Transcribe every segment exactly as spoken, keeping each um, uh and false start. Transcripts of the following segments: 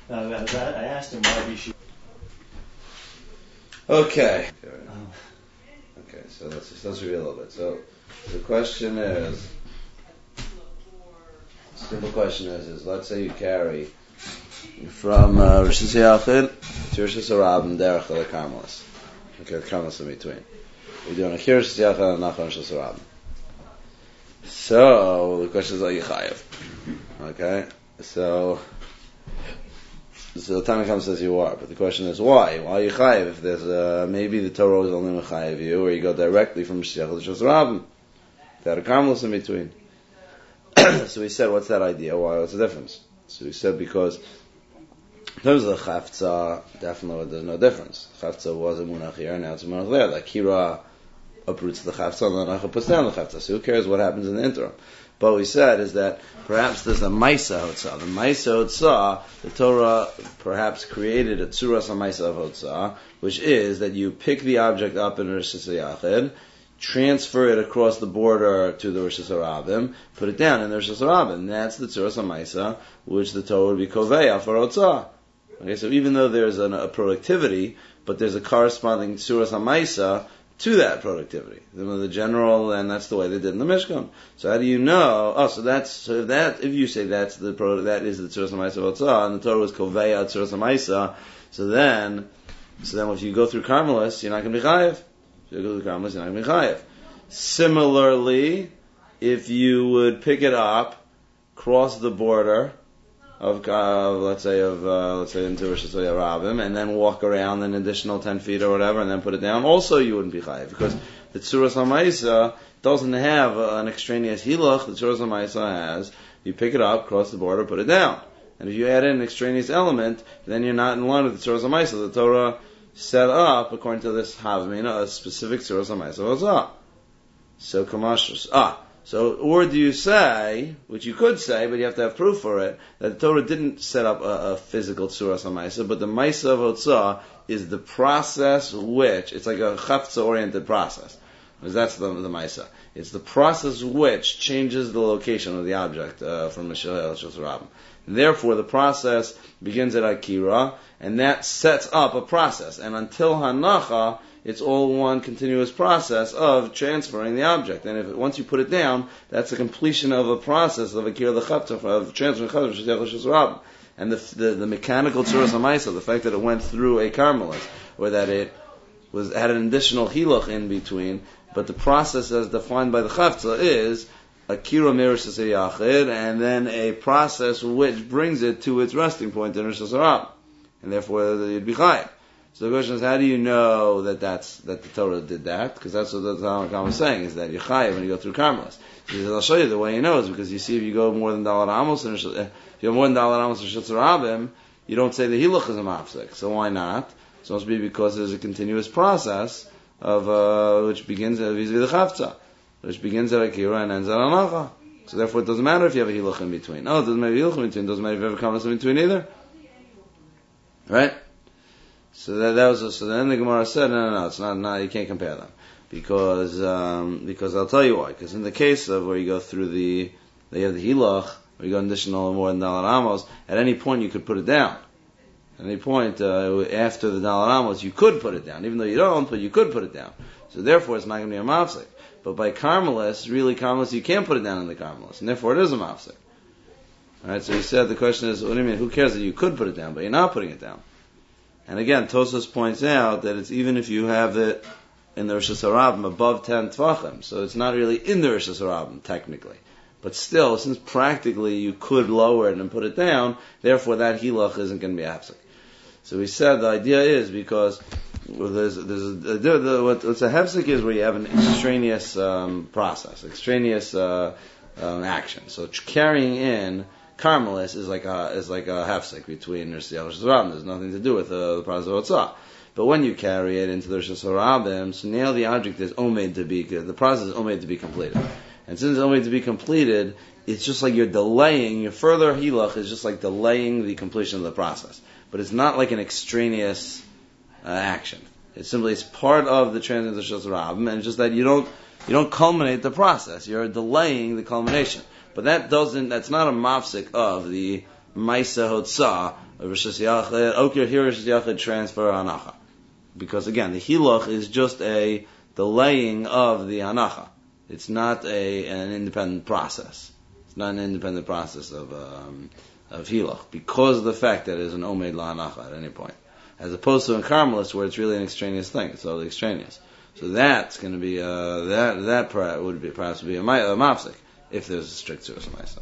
Uh, that, I asked him why we should. Okay. Okay, so let's just let's review a little bit. So the question is, simple question is, is let's say you carry from uh, Rosh Hashanah to Rosh Hashanah Derech the Karmelis. Okay, the Karmelis in between. We're doing a Rosh Hashanah and Nachon Rosh Hashanah. So the question is, are you chayav? Okay, so so the time comes says you are, but the question is why? Why are you chayav? If there's uh, maybe the Torah is only mechayav you, or you go directly from Shechel to Shosarabim, without a karmelis in between. So we said, what's that idea? Why? What's the difference? So we said because in terms of the chavtza, definitely there's no difference. Chavtza was a munach here, now it's a munach there. Like Kira uproots the chavtza, and the nacha puts down the chavtza. So who cares what happens in the interim? But what we said is that perhaps there's a Maisa Hotzah. The Maisa Hotzah, the Torah perhaps created a Tzuras HaMaisa of Hotzah, which is that you pick the object up in Rosh Hashanah, transfer it across the border to the Rosh Hashanah, put it down in the Rosh Hashanah. That's the Tzuras HaMaisa, which the Torah would be Koveya for Hotzah. Okay, so even though there's an, a productivity, but there's a corresponding Tzuras HaMaisa to that productivity. The general, and that's the way they did in the Mishkan. So how do you know? Oh, so that's, so if that, if you say that's the, pro, that is the Tzuras HaMaisa of Hotzah, and the Torah was Koveya Tzuras HaMaisa, so then, so then if you go through Karmelis, you're not going to be chayav. If you go through Karmelis, you're not going to be chayav. Similarly, if you would pick it up, cross the border, of uh, let's say of uh, let's say into Rosh Hashanah, and then walk around an additional ten feet or whatever, and then put it down. Also, you wouldn't be chayav because the Tzuras HaMaisa doesn't have uh, an extraneous hilach. The Tzuras HaMaisa has you pick it up, cross the border, put it down. And if you add in an extraneous element, then you're not in line with the Tzuras HaMaisa. The Torah set up according to this Havmina a specific Tzuras HaMaisa. So Kamashus ah. So, or do you say, which you could say, but you have to have proof for it, that the Torah didn't set up a, a physical Tzuras HaMaisa, but the Maisa of Hotzah is the process which, it's like a Chavtza-oriented process. Because that's the, the Maisa. It's the process which changes the location of the object uh, from Mishal Shosarabim. Therefore, the process begins at Akira, and that sets up a process. And until Hanacha, it's all one continuous process of transferring the object. And if it, once you put it down, that's the completion of a process of Akira the Chavtza, of transferring Chavtza. And the, the, the mechanical Tzuras HaMaisa, the fact that it went through a Karmelis, or that it was had an additional Hilach in between, but the process as defined by the Chavtza is Akira Merosh Yachid, and then a process which brings it to its resting point in Rosh Hashanah. And therefore, you'd be chayav. So the question is, how do you know that that's, that the Torah did that? Because that's what the Talmud was saying, is that you're chayav when you go through Karmelis. He says, I'll show you the way you know is because you see if you go more than Dalar Amos, and if you have more than Dalar Amos and Shetzarabim, you don't say the Hilach is a mafsek. So why not? So it must be because there's a continuous process of, uh, which begins at vis-a-vis the Chavtza, which begins at Akira and ends at Anacha. So therefore it doesn't matter if you have a Hilach in between. No, it doesn't matter if you have a Hilach in between, it doesn't matter if you have a Karmelis in between either. Right? So that, that was a, so then the Gemara said, no, no, no, it's not, no, you can't compare them. Because, um, because I'll tell you why. Because in the case of where you go through the, they have the Hilach, where you go additional more than Dalar Amos, at any point you could put it down. At any point, uh, after the Dalar Amos, you could put it down. Even though you don't, but you could put it down. So therefore it's not going to be a mafsek. But by Karmelis, really Karmelis, you can't put it down in the Karmelis. And therefore it is a mafsek. Alright, so he said the question is, what do you mean, who cares that you could put it down, but you're not putting it down? And again, Tosfos points out that it's even if you have it in the Rosh Hashanah above ten Tvachim, so it's not really in the Rosh Hashanah technically. But still, since practically you could lower it and put it down, therefore that Hilach isn't going to be Hafsek. So we said the idea is because well, there's, there's a, the, the, what, what's a Hafsek is where you have an extraneous um, process, extraneous uh, um, action. So carrying in Karmelis is like a is like a hafsek between Rosh Hashanah. There's nothing to do with uh, the process of Hotzah. But when you carry it into the Rosh Hashanah, so now the object is omed to be the process is omed to be completed. And since it's omed to be completed, it's just like you're delaying. Your further hilach is just like delaying the completion of the process. But it's not like an extraneous uh, action. It's simply it's part of the transit of the Rosh Hashanah, and it's just that you don't you don't culminate the process. You're delaying the culmination. But that doesn't, that's not a mafsik of the Maisa Hotzah Rishus Yachid, okay, here Rishus Yachid transfer Hanacha. Because again, the Hiluch is just a delaying of the Hanacha. It's not a an independent process. It's not an independent process of um, of Hiluch, because of the fact that it is an Omed LaHanacha at any point. As opposed to in Carmelis, where it's really an extraneous thing. It's totally extraneous. So that's going to be, uh, that that pra- would be perhaps be a, ma- a mafsik, if there's a strict Surah Samaisa.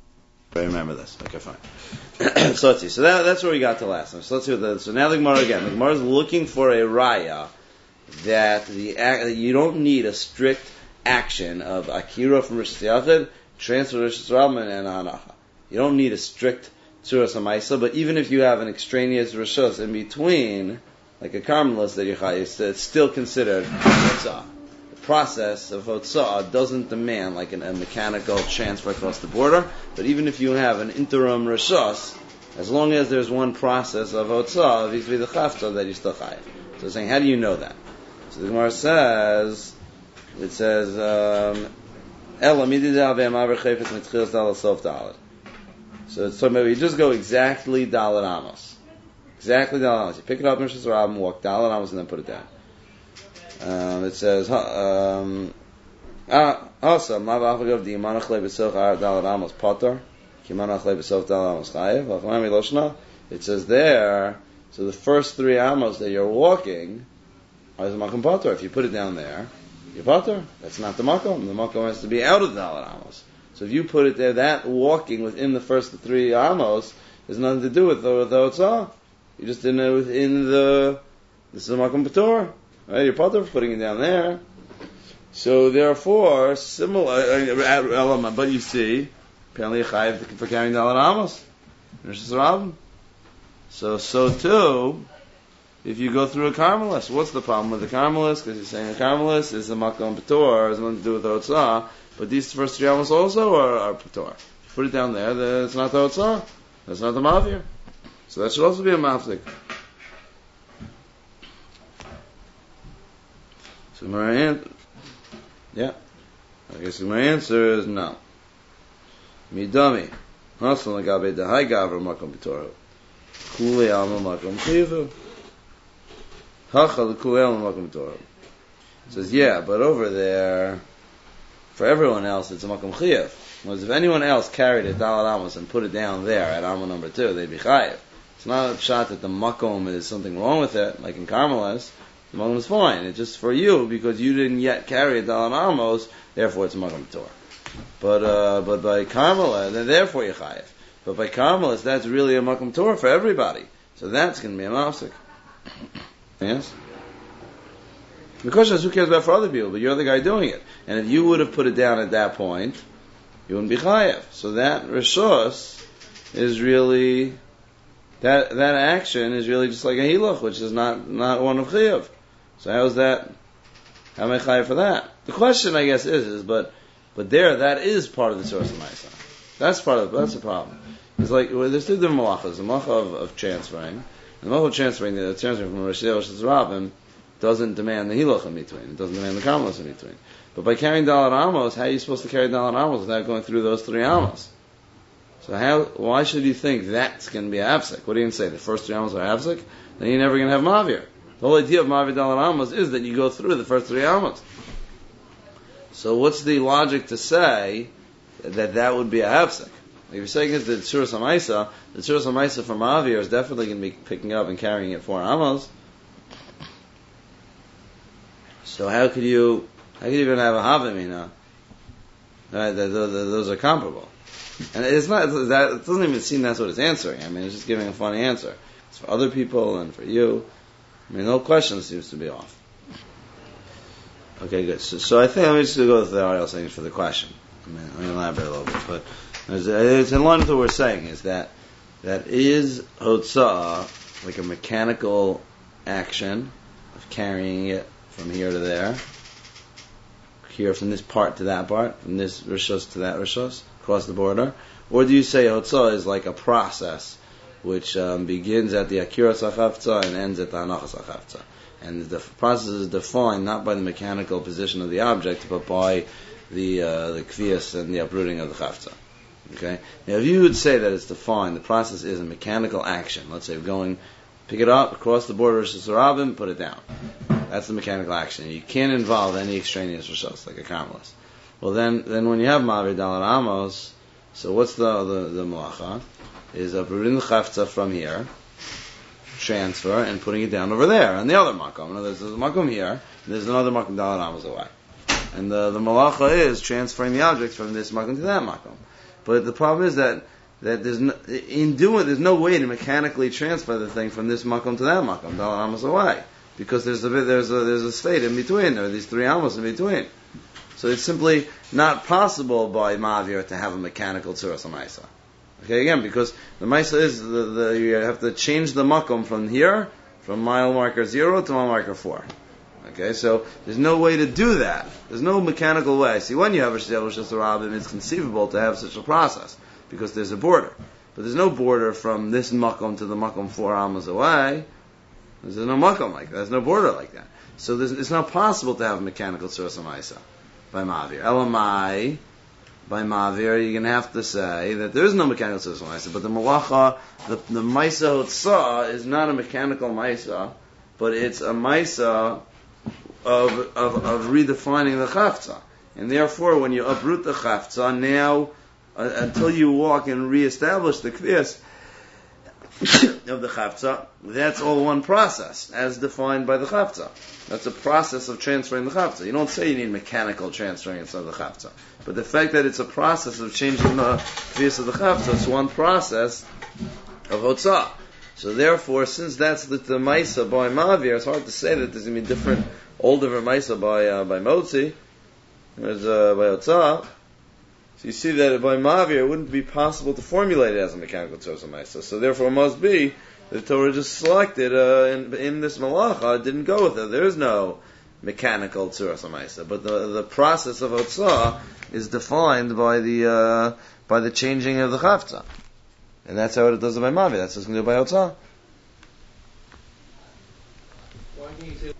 I remember this. Okay, fine. So let's see. So that, that's where we got to last time. So let's see what the, so now the Gemara again. The Gemara is looking for a raya that the that you don't need a strict action of Akira from Rishus Yachid, transfer Rishus Rabban, and Hanacha. You don't need a strict Surah Samaisa, but even if you have an extraneous Rishus in between, like a Carmelis that you chayis, it's still considered Hotzah. The process of Hotzah doesn't demand like an, a mechanical transfer across the border, but even if you have an interim Rishus, as long as there's one process of Hotzah, vis-a-vis the Chavta, that you still chayiv. So it's saying, how do you know that? So the Gemara says, it says, um, Ela mididah ve'amaver chayfetz mitchilas dalad sof dalad. So it's talking about, you just go exactly dalad amos. Exactly dalad amos. You pick it up in Rishus Rabban, walk dalad amos, and then put it down. Um, it says, um, also, ma v'afagav di imanach le b'soch dalad amos potter, ki imanach le b'soch dalad amos chayev, v'afamami loshna. It says there, so the first three amos that you're walking are the makom potter. If you put it down there, you're potter. That's not the makom. The makom has to be out of the dalad amos. So if you put it there, that walking within the first three amos has nothing to do with the Hotzah. You just didn't know within the, this is a makom patur. Right? You're potter for putting it down there. So therefore, similar, but you see, apparently a chayiv for carrying dalad amos. Rishus Rabban. So, so too, if you go through a Carmelis, what's the problem with the Carmelis? Because you're saying a Carmelis is a makom patur, has nothing to do with the Hotzah, but these first three amos also are, are patur. If you put it down there, then it's not the Hotzah. That's not the mavir. So that should also be a mafzik. So my answer, yeah, I guess my answer is no. Midami, hasan lagabe dehai gavra makom patur. Kule alma makom chivu. Hacha l'kule alma makom patur. It says, yeah, but over there, for everyone else, it's a makom chiv. Whereas if anyone else carried a dalad amos and put it down there at alma number two, they'd be chayiv. It's not a shot that the makom is something wrong with it, like in Carmelis. The makom is fine. It's just for you because you didn't yet carry a dalad amos, therefore it's a makom patur. But uh, but by Carmelis, then therefore you're chayiv. But by Carmelis, that's really a makom patur for everybody. So that's going to be a mafsik. Yes? Because who cares about for other people, but you're the guy doing it. And if you would have put it down at that point, you wouldn't be chayev. So that rishus is really, that that action is really just like a hiluch, which is not, not one of chayev. So how is that, how am I chayev for that? The question, I guess, is, is but but there, that is part of the source of Maisa. That's part of, that's the problem. It's like, well, there's two different malachas. The malacha of, of transferring, the malacha of transferring, the transferring from Rishus Yachid Rabban doesn't demand the hiluch in between. It doesn't demand the Carmelis in between. But by carrying dalad amos, how are you supposed to carry dalad amos without going through those three amos? So how? Why should you think that's going to be a hafsek? What are you going to say? The first three amos are hafsek? Then you're never going to have mavir. The whole idea of mavir dalad amos is that you go through the first three amos. So what's the logic to say that that would be a hafsek? If you're saying it's the Tzura Samaisa, the Tzura Samaisa for mavir is definitely going to be picking up and carrying it four amos. So how could you, how could you even have a havamina? Right, those are comparable. And it's not, that, it doesn't even seem that's what it's answering. I mean, it's just giving a funny answer. It's for other people and for you. I mean, no question seems to be off. Okay, good. So, so I think I'm just going to go with the Ariel saying for the question. I mean, let me elaborate a little bit. But it's in line with what we're saying, is that that is Hotzah like a mechanical action of carrying it from here to there, here from this part to that part, from this rishos to that rishos, across the border? Or do you say Hotzah is like a process which um, begins at the Akira Sachavtza and ends at the Hanacha Sachavtza? And the process is defined not by the mechanical position of the object, but by the uh, the kvias and the uprooting of the Chavtza. Okay? Now, if you would say that it's defined, the process is a mechanical action. Let's say going, pick it up, across the border, Rosh Hashanah, put it down. That's the mechanical action. You can't involve any extraneous Roshos, like a Carmelist. Well, then, then when you have Ma'avir Dalar Amos, so what's the the, the malacha? Is uprooting the Chavtza from here, transfer, and putting it down over there, on the other makom. Now, there's a makom here, and there's another makom Dalar Amos away. And the, the malacha is transferring the object from this makom to that makom. But the problem is that that there's no, in doing there's no way to mechanically transfer the thing from this makom to that makom, Dalar Amos away, because there's a bit there's a there's a state in between. There are these three amos in between. So it's simply not possible by Ma'avir to have a mechanical tzuras ha'maisa. Okay, again, because the maisa is the, the you have to change the makom from here, from mile marker zero to mile marker four. Okay, so there's no way to do that. There's no mechanical way. See, when you have a Rosh Hashanah, it's conceivable to have such a process because there's a border, but there's no border from this makom to the makom four amos away. There's no makom like that. There's no border like that. So it's not possible to have a mechanical tzuras ha'maisa by Ma'avir. Elamai, by Ma'avir, you're going to have to say that there is no mechanical tzuras ha'maisa, but the malacha, the, the maisa hotzah is not a mechanical maisa, but it's a maisa of, of, of redefining the chavtza. And therefore, when you uproot the chavtza, now, uh, until you walk and reestablish the kvias of the chavtza, that's all one process, as defined by the chavtza. That's a process of transferring the chavtza. You don't say you need mechanical transferring instead of the chavtza. But the fact that it's a process of changing the kvias of the chavtza, it's one process of hotzah. So therefore, since that's the, the maisa by Ma'avir, it's hard to say that there's going to be different, all different maisa by uh, by Motzi, as uh, by hotzah. So you see that by Ma'avir, it wouldn't be possible to formulate it as a mechanical tzuras ha'maisa. So therefore, it must be the Torah just selected uh, in, in this malacha, didn't go with it. There is no mechanical tzuras ha'maisa, but the the process of hotzah is defined by the uh, by the changing of the chavtza, and that's how it does it by Ma'avir. That's what it's going to do by hotzah. Why can you say?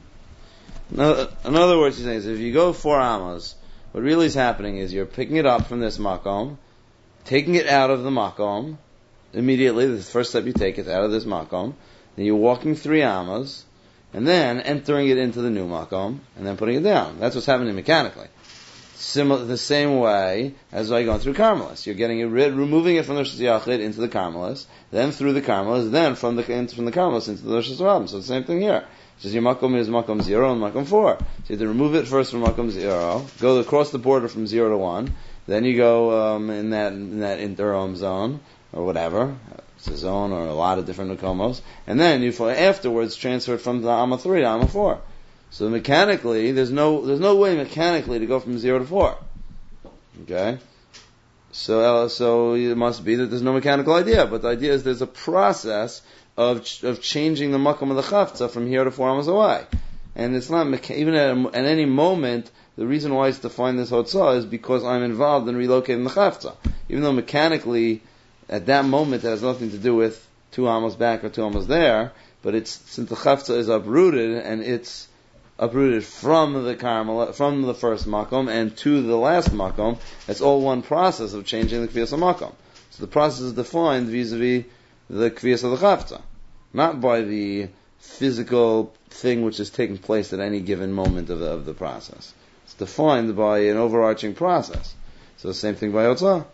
No, in other words, he's saying is if you go four amos, what really is happening is you're picking it up from this makom, taking it out of the makom. Immediately, the first step you take is out of this makom. Then you're walking three amas, and then entering it into the new makom, and then putting it down. That's what's happening mechanically. Similar, the same way as by going through Carmelis. You're getting it rid, removing it from the Rosh Hashanah into the Carmelis, then through the Carmelis, then from the from the Carmelis into the Rosh Hashanah. So the same thing here. Just your makom is makom zero and makom four. So you have to remove it first from makom zero, go across the border from zero to one, then you go um, in that in that interim zone or whatever. It's a zone or a lot of different makomos, and then you afterwards transfer it from the Amma three to Amma four. So mechanically, there's no there's no way mechanically to go from zero to four. Okay, so uh, so it must be that there's no mechanical idea, but the idea is there's a process of of changing the makom of the chavtza from here to four amos away, and it's not mecha- even at, a, at any moment. The reason why it's defined this hotzah is because I'm involved in relocating the chavtza, even though mechanically at that moment it has nothing to do with two amos back or two amos there. But it's since the chavtza is uprooted and it's uprooted from the Carmel, from the first makom and to the last makom, it's all one process of changing the kviyas makom. So the process is defined vis-a-vis the kviyas of the chavtza, not by the physical thing which is taking place at any given moment of the, of the process. It's defined by an overarching process. So the same thing by hotzah.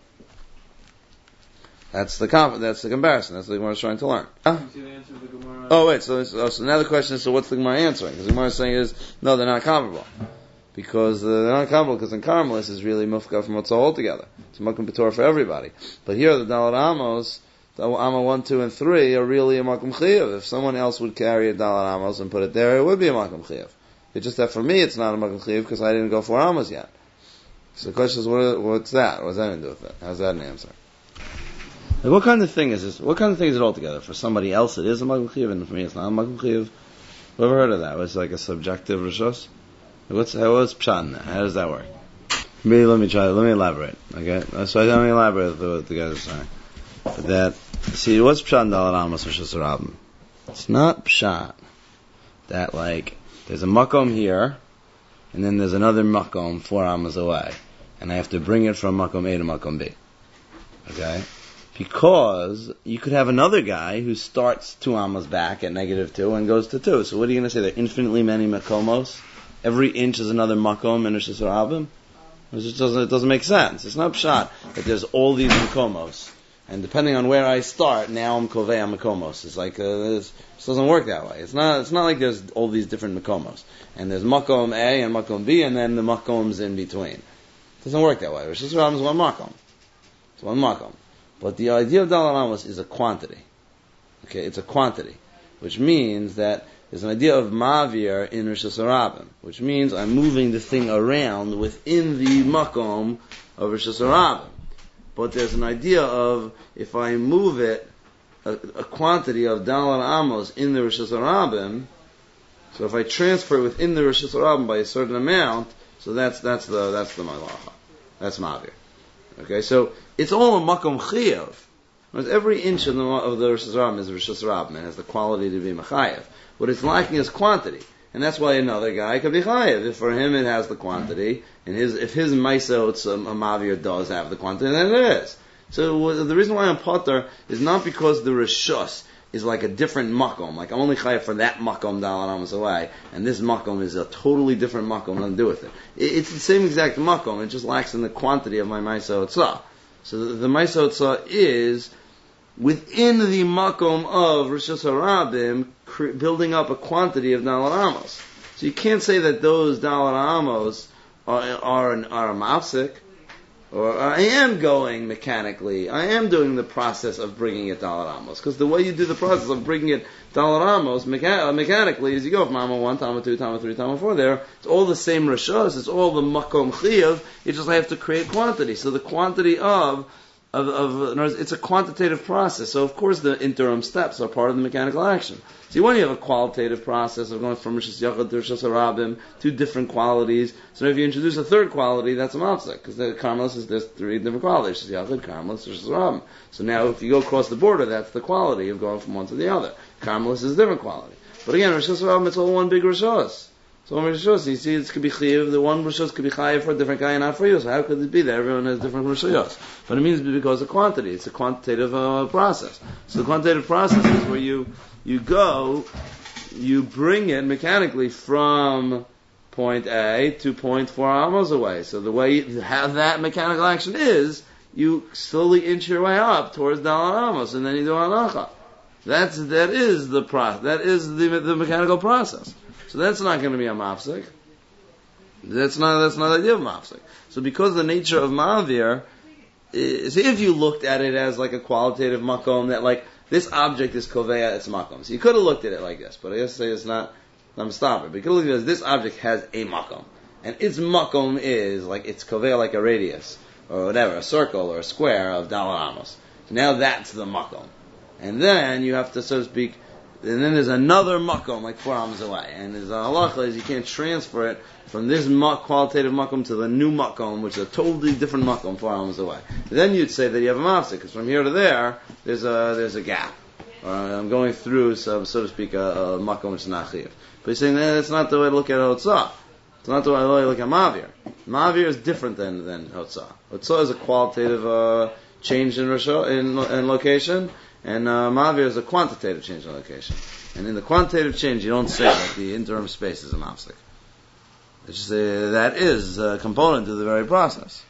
That's the comp- that's the comparison. That's what the Gemara is trying to learn. Huh? You see the answer to the Gemara? Oh wait, so, this, oh, so now the question is, so what's the Gemara answering? Because the Gemara is saying is, no, they're not comparable. Because uh, they're not comparable, because in Carmelis is really mufka from hotzah altogether. It's makom b'torah for everybody. But here, the Dalar Amos, the Amma one, two, and three are really a makom chiyuv. If someone else would carry a Dalar Amos and put it there, it would be a makom chiyuv. It's just that for me, it's not a makom chiyuv because I didn't go four Amos yet. So the question is, what, what's that? What does that have to do with it? How's that an answer? Like, what kind of thing is this? What kind of thing is it altogether? For somebody else, it is a makom chiyuv, and for me, it's not a makom chiyuv. Who ever heard of that? It's like a subjective rishos. What's how what's pshat in that? How does that work? Maybe let me try. Let me elaborate. Okay, so let me elaborate with what the guys are saying. But that see, what's pshat in Dalar Amos rishos rabim? It's not pshat that like there's a makom here, and then there's another makom four amos away, and I have to bring it from makom A to makom B. Okay? Because you could have another guy who starts two amas back at negative two and goes to two. So what are you going to say? There are infinitely many makomos. Every inch is another makom in Rosh Hashanah. It just doesn't, it doesn't make sense. It's not pshat that there's all these makomos. And depending on where I start, now I'm kovei makomos. It's like, uh, this, it doesn't work that way. It's not, it's not like there's all these different makomos. And there's makom A and makom B and then the makoms in between. It doesn't work that way. Rosh Hashanah is one makom. It's one makom. But the idea of Daled Amos is a quantity. Okay, it's a quantity. Which means that there's an idea of Mavir in Rosh Hashanah, which means I'm moving the thing around within the makom of Rosh Hashanah. But there's an idea of, if I move it, a, a quantity of Daled Amos in the Rosh Hashanah, so if I transfer it within the Rosh Hashanah by a certain amount, so that's that's the that's the malacha. That's Mavir. Okay, so it's all a makom chiyav. Every inch of the, of the Rosh Hashanah is Rosh Hashanah and has the quality to be mechayev. What it's lacking is quantity, and that's why another guy could be chayev. If for him it has the quantity, and his if his maisot um, a mavir does have the quantity, then it is. So the reason why I'm potter is not because the rishus is like a different makom. Like I'm only chayev for that makom Daled Amos away, and this makom is a totally different makom. Nothing to do with it. it. It's the same exact makom. It just lacks in the quantity of my maisot. So the, the maisot is within the makom of Rosh Hashanah, cr- building up a quantity of Daled Amos. So you can't say that those Daled Amos are are, an, are a mafsik, or I am going mechanically. I am doing the process of bringing it Daled Amos, because the way you do the process of bringing it Daled Amos mecha- mechanically is you go from Tama one, Tama two, Tama three, Tama four. There, it's all the same rishos. It's all the makom chiyav. You just have to create quantity. So the quantity of Of, of, in other words, it's a quantitative process. So of course the interim steps are part of the mechanical action. See, when you have a qualitative process of going from Rishis Yachad to Rishis Harabim, two different qualities. So if you introduce a third quality, that's a mafsek, because the Karmelis is there's three different qualities: Rishis Yachad, Karmelis, Rishis Harabim. So now if you go across the border, that's the quality of going from one to the other. Karmelis is a different quality. But again, Rishis Harabim, it's all one big Rishos. So one Rishos, you see, it could be chayiv. The one Rishos could be chayiv for a different guy and not for you. So how could it be that everyone has different Rishos? But it means because of quantity. It's a quantitative uh, process. So the quantitative process is where you you go, you bring it mechanically from point A to point four amos away. So the way you have that mechanical action is, you slowly inch your way up towards Daled Amos, and then you do hanacha. That's that is the process. That is the the mechanical process. So that's not going to be a mafsik. That's not that's not the idea of mafsik. So because the nature of mavir is, if you looked at it as like a qualitative makom, that like this object is koveya, it's makom. So you could have looked at it like this, but I guess say it's not. I'm stopping. But you could look at it as this object has a makom, and its makom is like it's koveya, like a radius or whatever, a circle or a square of Daled Amos. So now that's the makom, and then you have to, so to speak. And then there's another makom, like four amos away. And there's a halacha is you can't transfer it from this qualitative makom to the new makom, which is a totally different makom, four amos away. Then you'd say that you have a mafsik, because from here to there, there's a there's a gap. Or I'm going through, so, so to speak, a, a makom which is not chiv. But you're saying that that's not the way to look at hotzah. It's not the way to look at mavir. Mavir is different than than hotzah. Hotzah is a qualitative uh, change in, in in location. And uh, mavir is a quantitative change in location. And in the quantitative change, you don't say that the interim space is a mafsik. It's just, uh, that is a component of the very process.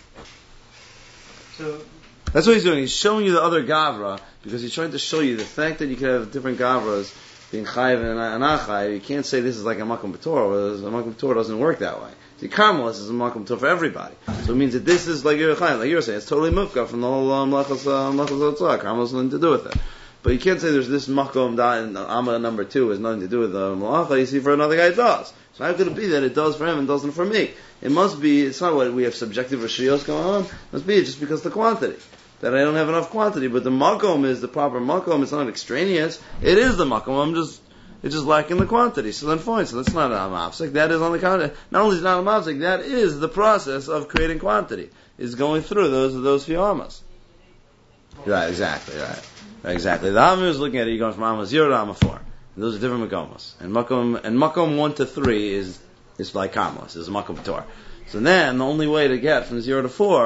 So that's what he's doing. He's showing you the other gavra, because he's trying to show you the fact that you can have different gavras being chayiv and anachayiv. You can't say this is like a makom b'torah. A makom b'torah doesn't work that way. See, Karmelis is a makom b'torah for everybody. So it means that this is like you're chayiv, like you're saying, it's totally mufka from the whole mlachas mlachas otzah. Karmelis has nothing to do with it. But you can't say there's this makom in Amma number two has nothing to do with the malacha. You see, for another guy it does. So how could it be that it does for him and doesn't for me? It must be. It's not what we have subjective rishiyos going on. It must be just because of the quantity. That I don't have enough quantity, but the makom is the proper makom. It's not extraneous. It is the makom. I'm just, it's just lacking the quantity. So then fine. So that's not a mafsik. That is on the counter. Not only is it not a mafsik, that is the process of creating quantity. Is going through those those few amas. Right. Exactly. Right. Right. Exactly. The amma is looking at it. You're going from amma zero to amma four. And those are different makomos. And makom and makom one to three is is like karmelis. Is makom torah. So then the only way to get from zero to four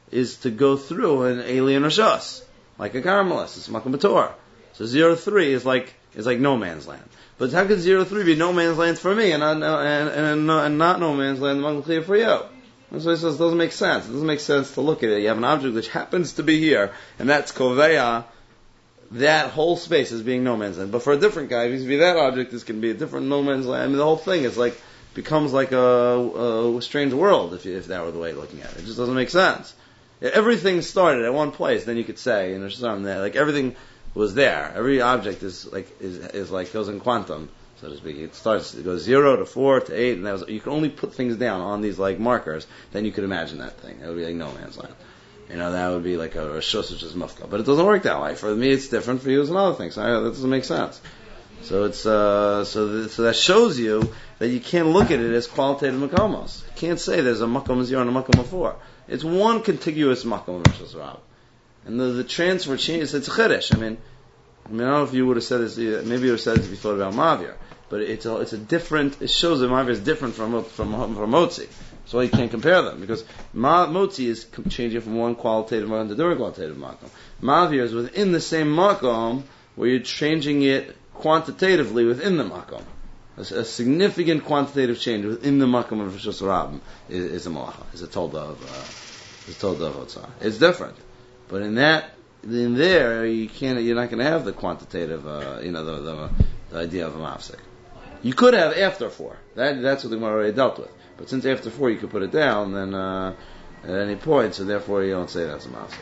is to go through an alien rishos, like a Carmelist. It's Makom B'Torah. So zero three is like is like no man's land. But how could zero three be no man's land for me and not and and, and not no man's land Makom B'Torah for you? That's why he says it doesn't make sense. It doesn't make sense to look at it. You have an object which happens to be here, and that's Koveya. That whole space is being no man's land. But for a different guy, if that object, this can be a different no man's land. I mean, the whole thing is like becomes like a, a strange world if you, if that were the way of looking at it. It just doesn't make sense. Everything started at one place. Then you could say, and there's something there, like everything was there. Every object is like is is like goes in quantum, so to speak. It starts, it goes zero to four to eight, and that was, you can only put things down on these like markers. Then you could imagine that thing. It would be like no man's land. You know, that would be like a rishus, which is mufka. But it doesn't work that way. For me, it's different. For you, it's another thing. So I, that doesn't make sense. So it's uh, so th- so that shows you that you can't look at it as qualitative makomos. You can't say there's a makom zero and a makom four. It's one contiguous makom of rishus rab. And the, the transfer changes. It's a chiddush. I mean, I mean, I don't know if you would have said this. Maybe you would have said this if you thought about Mavir. But it's a, it's a different. It shows that Mavir is different from from from Motzi. So you can't compare them because Ma- Motzi is changing from one qualitative makom to another qualitative makom. Mavir is within the same makom where you're changing it quantitatively within the makom. A, a significant quantitative change within the makom of Rishus Rabbim is, is a malacha, is a tolda of uh, is a tolda of Otzar. It's different, but in that in there you can't. You're not going to have the quantitative. Uh, you know the, the the idea of a mafsek. You could have after four. That that's what the Gemara already dealt with. But since after four you could put it down, then uh, at any point, so therefore you don't say that's a mafsek.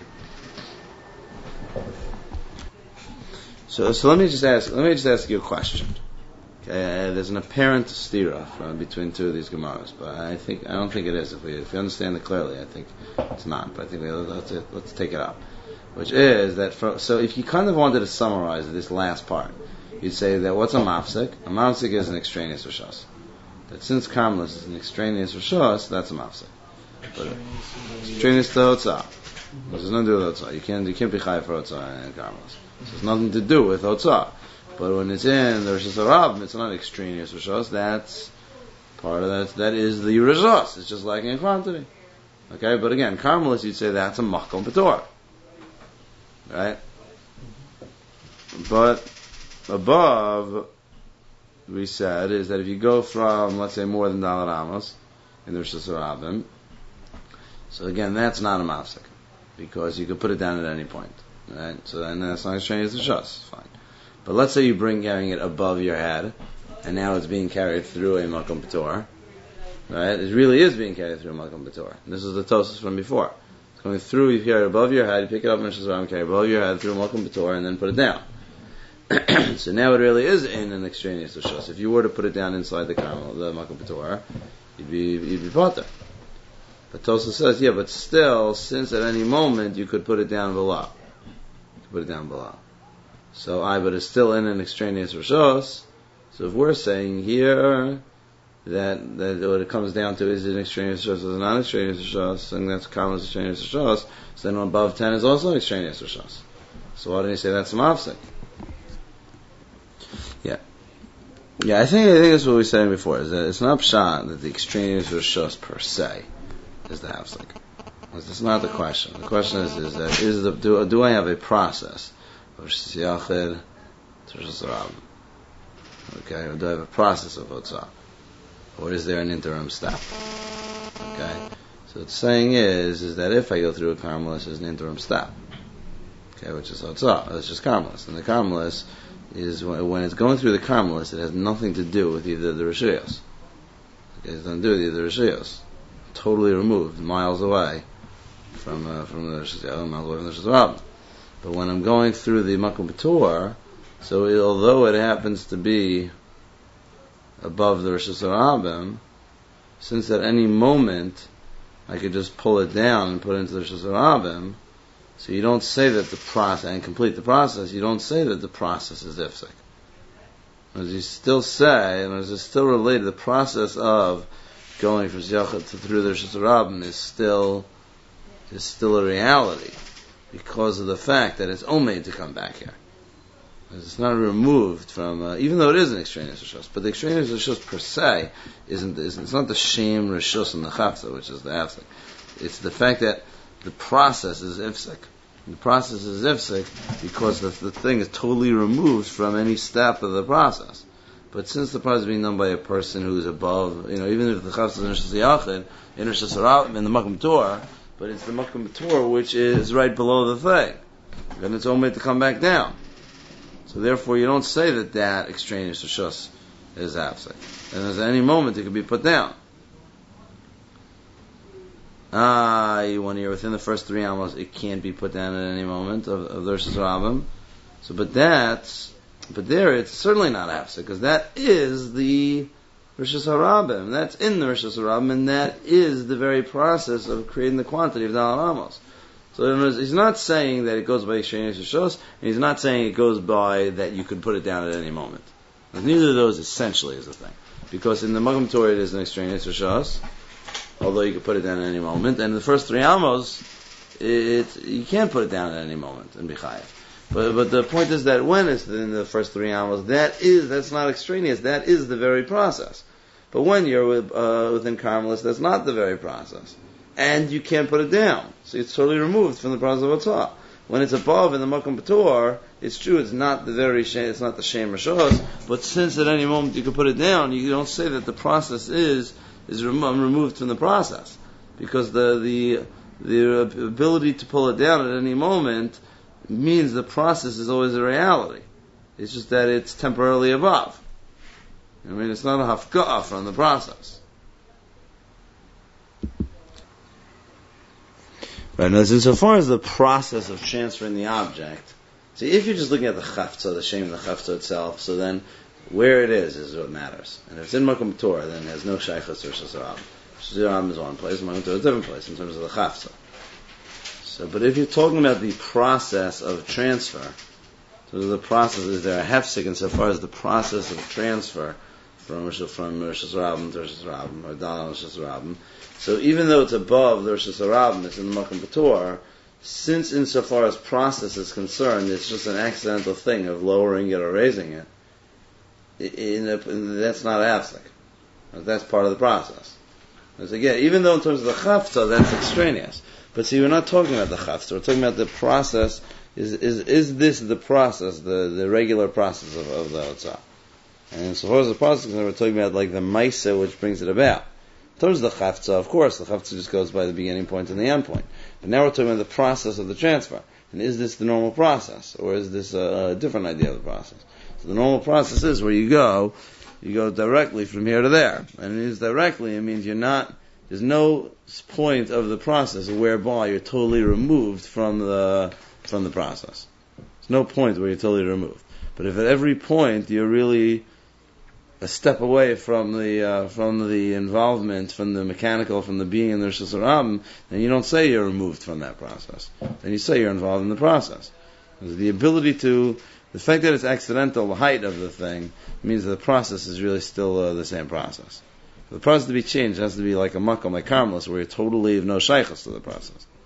So, so let me just ask. Let me just ask you a question. Okay, uh, there's an apparent stira from between two of these gemaras, but I think I don't think it is. If we if you understand it clearly, I think it's not. But I think we, let's let's take it up. Which is that for, so if you kind of wanted to summarize this last part, you'd say that what's a mafsek? A mafsek is an extraneous rishos. That since Karmelis is an extraneous rishos, that's a mafsek. But extraneous to Otzah. There's nothing to do with Otzah. You can't you can't be chayav for Otzah in Karmelis. So there's nothing to do with Otzah. But when it's in the Rishos Harab, it's not extraneous rishos. That's part of that. That is the rishos. It's just like in quantity. Okay, but again, Karmelis, you'd say that's a makom b'Torah. Right? But above, we said, is that if you go from, let's say, more than Dalet Amos in the Rishos Harabim, so again, that's not a mafsek, because you could put it down at any point. Right? So then that's not extraneous rishos. Fine. But let's say you bring carrying it above your head, and now it's being carried through a makom b'Torah. Right? It really is being carried through a makom b'Torah. This is the Tosas from before. It's going through, you carry it above your head, you pick it up in Rishos Harabim, carry it above your head through a makom b'Torah, and then put it down. So now it really is in an extraneous rishos. If you were to put it down inside the Carmel, the makom b'Torah, you'd be you'd be potter. But Tosas says, yeah, but still, since at any moment you could put it down below, you could put it down below. So I, but it's still in an extraneous rishos. So if we're saying here that that what it comes down to is an extraneous rishos, is a non-extraneous rishos, and that's Carmel's extraneous rishos, so then above ten is also extraneous rishos. So why didn't you say that's a mafsek? Yeah, yeah. I think I think that's what we were saying before. Is that it's not pshat that the extraneous rishos per se is the hafsek. That's not the question. The question is: is that is the do do I have a process of Rishos Yachid to Rishos Harabim? Okay, or do I have a process of Otzah, or is there an interim step? Okay, so the saying is is that if I go through a Carmelis, there's an interim step. Okay, which is Otzah. That's just Carmelis, and the Carmelis is when it's going through the Carmelis, it has nothing to do with either the Rishayos. Okay, it has nothing to do with either the Rishayos. Totally removed, miles away from uh, from the Rishayos, miles away from the Rishayos. But when I'm going through the makom b'Torah, so it, although it happens to be above the Rishos Harabim, since at any moment I could just pull it down and put it into the Rishos Harabim, so you don't say that the process, and complete the process, you don't say that the process is ifsek. As you still say, and as it's still related, the process of going from Ziyachat to through the Rishos Harabim is still, is still a reality, because of the fact that it's omeid to come back here. It's not removed from, uh, even though it is an extraneous rishos, but the extraneous rishos per se isn't, isn't it's not the shame rishos and the chafza, which is the hafsek. It's the fact that the process is ifsek. The process is ifsek because the, the thing is totally removed from any step of the process. But since the process is being done by a person who is above, you know, even if the chavs is in Rishas Yachid, in Rishas Harabim, in the Makom Torah, but it's the Makom Torah which is right below the thing. Then it's only to come back down. So therefore you don't say that that extraneous Rishus is hafsek. And at any moment it could be put down. Ah, when you're within the first three amos, it can't be put down at any moment of, of the Rishas Harabim. So, but that's, but there it's certainly not hafsek, because that is the Rishas Harabim. That's in the Rishas Harabim, and that is the very process of creating the quantity of Dalet Amos. So in other words, he's not saying that it goes by extraneous Rishos, and he's not saying it goes by that you could put it down at any moment. But neither of those essentially is the thing. Because in the Makom Torah it is an extraneous Rishos, although you could put it down at any moment. And in the first three Amos, it, you can't put it down at any moment and be chayav. But but the point is that when it's in the first three Amos, that is, that's not extraneous, that is the very process. But when you're with, uh, within Carmelis, that's not the very process. And you can't put it down. So it's totally removed from the process of Atzah. When it's above in the Makom Patur, it's true, it's not the very shame, it's not the Shem Rishos, but since at any moment you can put it down, you don't say that the process is is remo- removed from the process. Because the, the, the ability to pull it down at any moment means the process is always a reality. It's just that it's temporarily above. I mean, it's not a hafka'ah from the process. Right, now, so far as the process of transferring the object, see, if you're just looking at the chafza, the shame of the chafza itself, so then where it is is what matters. And if it's in Makom Torah, then there's no shaychus or Rishas Harabim. Rishas Harabim is one place, Makom Torah is a different place in terms of the chafza. So, but if you're talking about the process of transfer, so the process, is there a hefsek insofar as the process of transfer from Rishas from Rishas Harabim to Rishas Harabim, or Dalet Rishas Harabim. So even though it's above the Rishas Harabim, it's in the Makom Patur, since insofar as process is concerned, it's just an accidental thing of lowering it or raising it, in a, in, that's not hafsek. That's part of the process. As again, even though in terms of the chafza, that's extraneous. But see, we're not talking about the chafza, we're talking about the process. Is is is this the process, the, the regular process of, of the Hotzah? And so far as the process, we're talking about like the Maisa which brings it about. In terms of the Chavtza, of course, the Chavtza just goes by the beginning point and the end point. But now we're talking about the process of the transfer. And is this the normal process? Or is this a, a different idea of the process? So the normal process is where you go, you go directly from here to there. And it is directly, it means you're not, there's no point of the process whereby you're totally removed from the, from the process. There's no point where you're totally removed. But if at every point you're really a step away from the uh, from the involvement, from the mechanical, from the being in the Rishas Harabim, then you don't say you're removed from that process. Then you say you're involved in the process. Because the ability to, the fact that it's accidental, the height of the thing, means that the process is really still uh, the same process. For the process to be changed, it has to be like a makom, like Carmelis, where you're totally of no shaychus to the process.